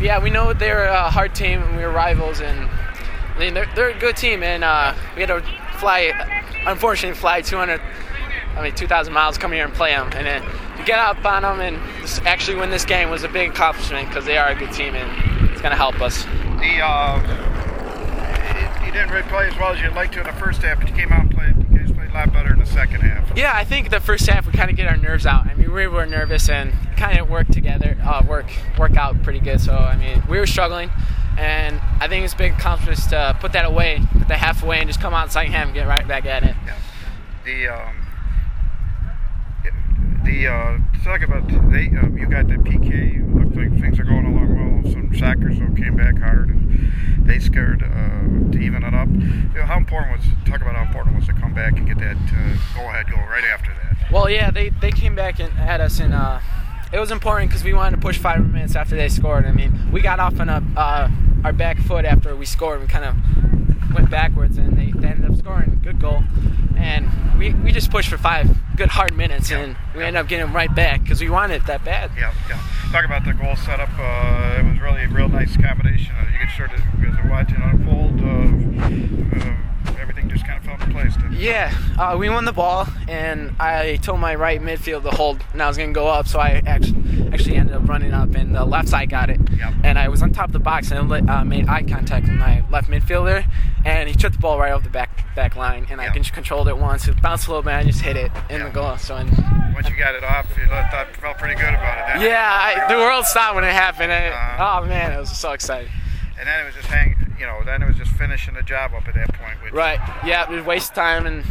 Yeah, we know they're a hard team, and we were rivals, and I mean, they're a good team, and we had to unfortunately fly 2,000 miles, come here and play them, and then to get up on them and actually win this game was a big accomplishment because they are a good team, and it's going to help us. You didn't really play as well as you'd like to in the first half, but you came out and played. You guys played a lot better in the second half. Yeah, I think the first half we kind of get our nerves out. I mean, we were nervous and kind of work out pretty good. So I mean, we were struggling, and I think it's a big accomplishment to put that away, put that half away, and just come out in the second half and get right back at it. Yeah. Talk about you got the PK. Looked like things are going along well. Some Sackers came back hard and they scared to even it up. How important was to come back and get that go-ahead goal right after that? Well, yeah, they came back at us, and it was important because we wanted to push 5 more minutes after they scored. I mean, we got off on our back foot after we scored. We kind of went backwards, and they ended up scoring a good goal. And we just pushed for 5 good hard minutes, and we ended up getting them right back because we wanted it that bad. Yeah. Talk about the goal setup. It was really a real nice combination. You could sort of watch it unfold. Everything just kind of fell into place. Yeah, we won the ball, and I told my right midfield to hold, and I was going to go up, so I actually ended up running up, and the left side got it. Yep. And I was on top of the box, and I made eye contact with my left midfielder, and he took the ball right off the back line, and I just controlled it once. It bounced a little bit, and I just hit it in the goal. So once you got it off, you felt pretty good about it. Yeah, the world stopped when it happened. Oh man, I was so excited. And then it was just finishing the job up at that point. Right. Yeah, it was waste time and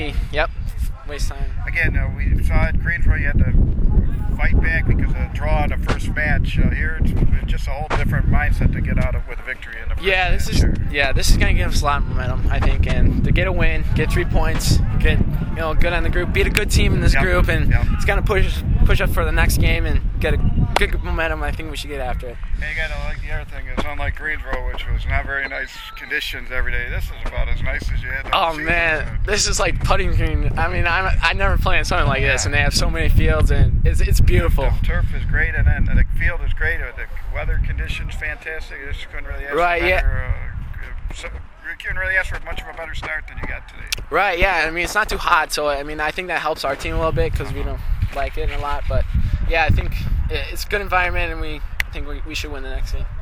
waste time. Again, we saw at Greensboro you had to fight back because of the draw in the first match. Here it's just a whole different mindset to get out of with a victory in the first match. This is going to give us a lot of momentum, I think, and to get a win, get 3 points, get good on the group, beat a good team in this group, and it's going to push up for the next game and get a good momentum. I think we should get after it. And you got to like the other thing is unlike Greensboro, which was not very nice conditions every day. This is about as nice as you had. Oh man, this is like putting green. I mean, I never played in something like this, and they have so many fields, and it's beautiful. The turf is great, and then the field is great. The weather conditions fantastic. You just couldn't really ask for better. You couldn't really ask for much of a better start than you got today. Right. Yeah. I mean, it's not too hot, so I mean, I think that helps our team a little bit because we don't like it a lot. But yeah, I think it's a good environment, and I think we should win the next game.